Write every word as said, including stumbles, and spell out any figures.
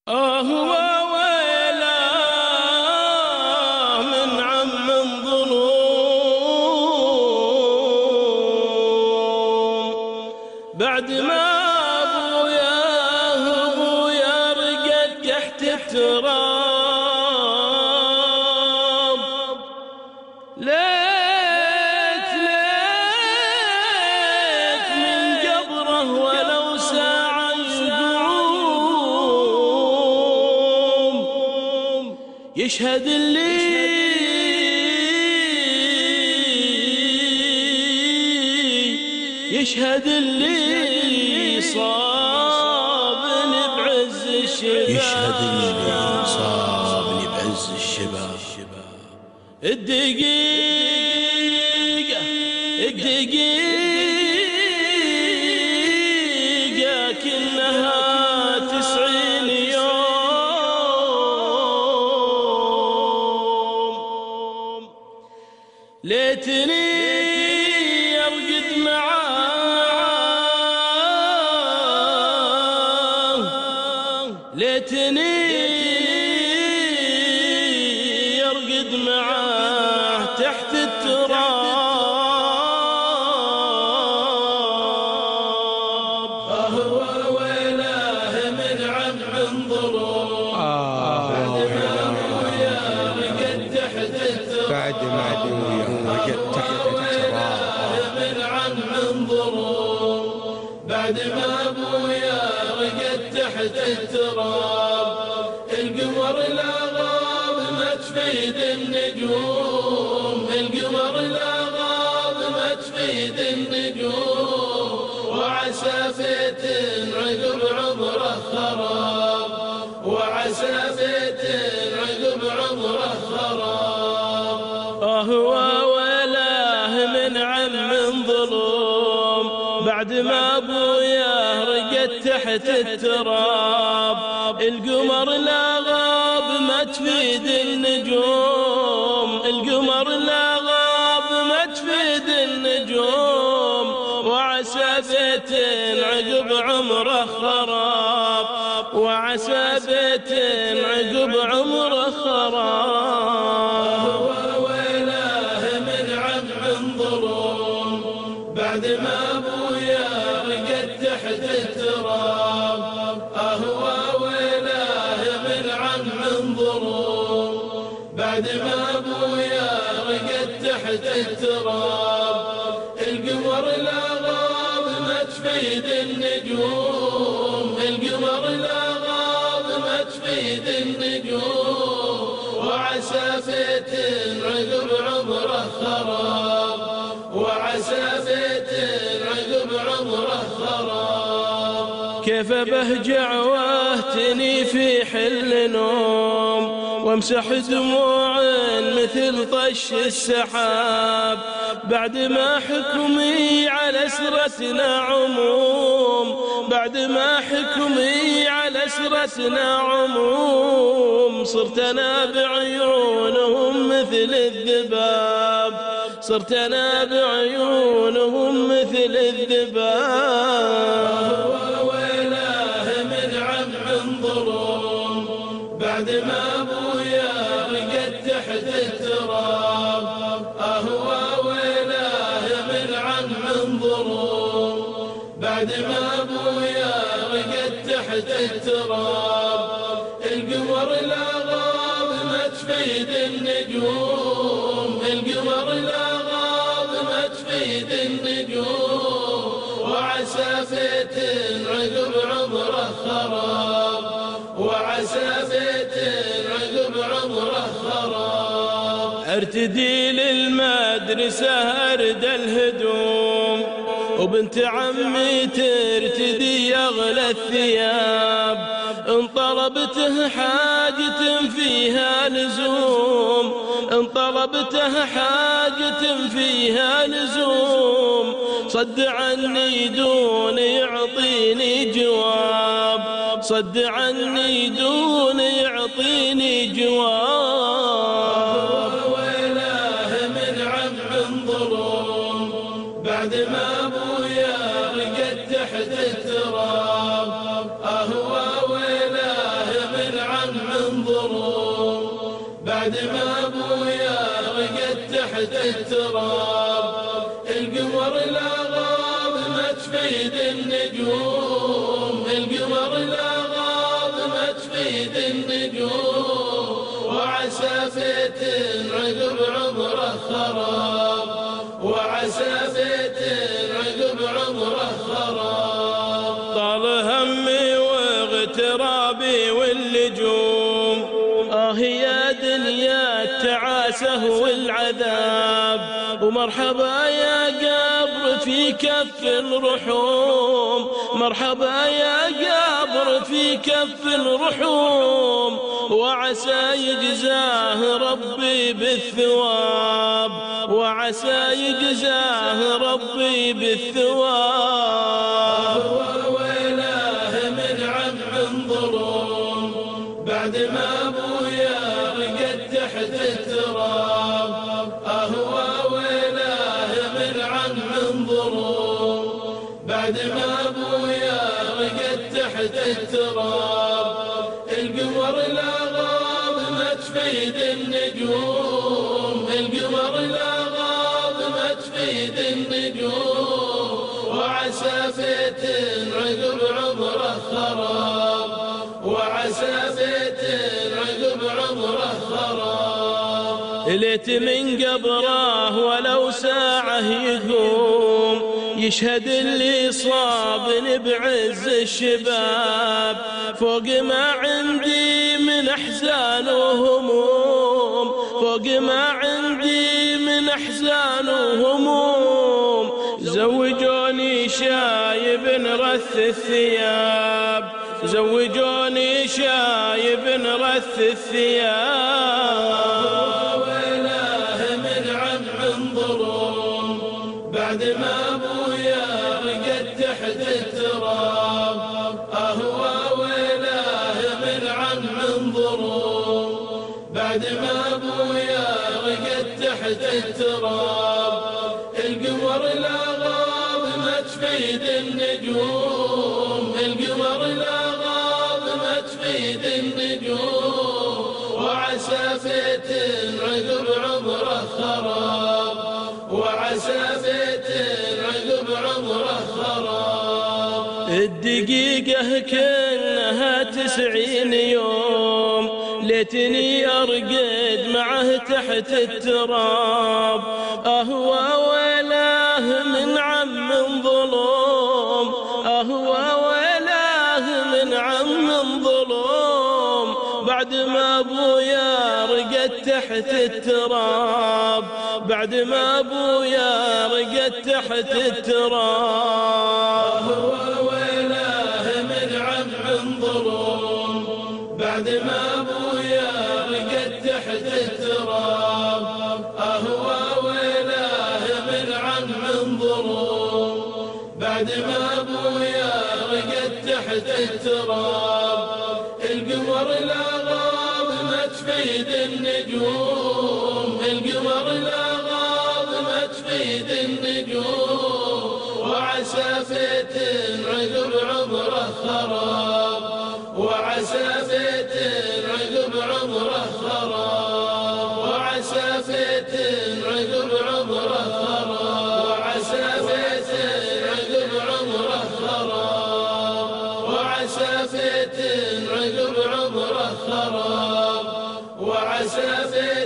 آه ويلاه من عم ظلوم، بعد ما أبوياه أبويا رقد تحت التراب. ليت ليت من قبره ولو ساعة يقوم، يشهد اللي يشهد اللي صابني بعز الشباب، يشهد اللي صابني بعز الشباب. الدقيقة الدقيقة كلها تسعين يوم، ليتني أرقد معاه، ليتني أرقد معاه تحت التراب. فهو ويلاه من عم ظلوم، بعد ما أبويا رقد تحت التراب، بعد ما أبويا رقد تحت التراب. من عم ظلوم، بعد ما أبويا رقد تحت التراب. القمر لا غاب ما تفيد النجوم، القمر لا غاب ما تفيد النجوم، وعسى فيت عقب عمره خراب، وعسى فيت عقب عمره خراب. آه ويلاه من عم ظلوم، بعد ما أبويا رقد تحت التراب. القمر لا غاب ما تفيد النجوم، القمر لا غاب ما تفيد النجوم، وعسى بيت عقب عمره خراب، وعسى بيت عقب عمره خراب. ويلاه من عم ظلوم، بعد ما أبويا رقد تحت التراب. آه ويلاه من عم ظلوم، بعد ما أبويا رقد تحت التراب. القمر لا غاب ما تفيد النجوم، القمر لا غاب ما تفيد النجوم، وعسى فيت عقب عمره خراب، وعسى فيت عقب عمره خراب. كيف بهجع واهتني في حل نوم، وامسح دموع مثل طش السحاب، بعد ما حكمي على اسرتنا عموم، بعد ما حكمي على اسرتنا عموم. صرت انا بعيونهم مثل الذباب، صرت انا بعيونهم مثل الذباب. ويلاه من عم ظلوم، بعد ما أبويا رقد تحت التراب. آه ويلاه من عم ظلوم، بعد ما أبويا رقد تحت التراب. القمر لا غاب ما تفيد النجوم، القمر لا غاب ما تفيد النجوم، وعسى فيت عقب عمره خراب، وعسى فيت عقب عمره خراب. ارتدي للمدرسة أرد الهدوم، وبنت عمي ترتدي أغلى الثياب. إن طلبته حاجة فيها لزوم، إن طلبته حاجة فيها لزوم، صد عني دون يعطيني جواب، صد عني دون يعطيني جواب. ويلاه من عم ظلوم، بعد ما أبويا رقد تحت التراب. أهوى ويلاه من بعد ما ابويا رقد تحت التراب. القمر لا غاب ما تفيد النجوم، القمر لا غاب ما تفيد النجوم، وعسى فيت عقب عمره خراب، وعسى فيت عقب عمره خراب. طال همي واغترابي واللجوم، آه يا دنيا التعاسة والعذاب، ومرحبا يا قبر في كف الرحوم، مرحبا يا قبر في كف الرحوم، وعسى يجزاه ربي بالثواب، وعسى يجزاه ربي بالثواب. ويلاه من عم ظلوم بعد ما ابويا رقد تحت التراب. اهوى ويلاه من عم ظلوم بعد ما ابويا رقد تحت التراب. القمر لا غاب ما تفيد النجوم، القمر لا غاب ما تفيد النجوم، وعسى فيت عقب عمره خراب، وعسى فيت عقب عمره خراب. ليت من قبره ولو ساعة يقوم، يشهد اللي صابني بعز الشباب، فوق ما عندي من أحزان وهموم، فوق ما عندي من أحزان وهموم. زوجوني شايب رث الثياب، زوجوني شايب رث الثياب. ويلاه من عم ظلوم بعد ما ابويا رقد تحت التراب. اهوى ويلاه من عم ظلوم بعد ما ابويا رقد تحت التراب. القمر لا غاب ما تفيد النجوم، القمر لا غاب ما تفيد النجوم، وعسى فيت عقب عمره خراب، وعسى فيت عقب عمره خراب. الدقيقة كأنها تسعين يوم، ليتني أرقد معه تحت التراب. أهوى ويلاه من عم ظلوم، أهوى ويلاه من عم ظلوم بعد ما أبويا رقد تحت التراب، بعد ما أبويا رقد تحت التراب. أهوى ويلاه من عم ظلوم بعد ما أبويا رقد تحت التراب. أهوى ويلاه من عم ظلوم بعد ما أبويا رقد تحت التراب. القمر لا غاب ما تفيد النجوم، القمر لا غاب ما تفيد النجوم، وعسى فيت عقب عمره خراب، وعسى فيت عقب عمره خراب، وعسى فيت عقب عمره خراب، وعسى فيت عقب عمره خراب، وعسى فيت عقب عمره خراب، وعسى فيت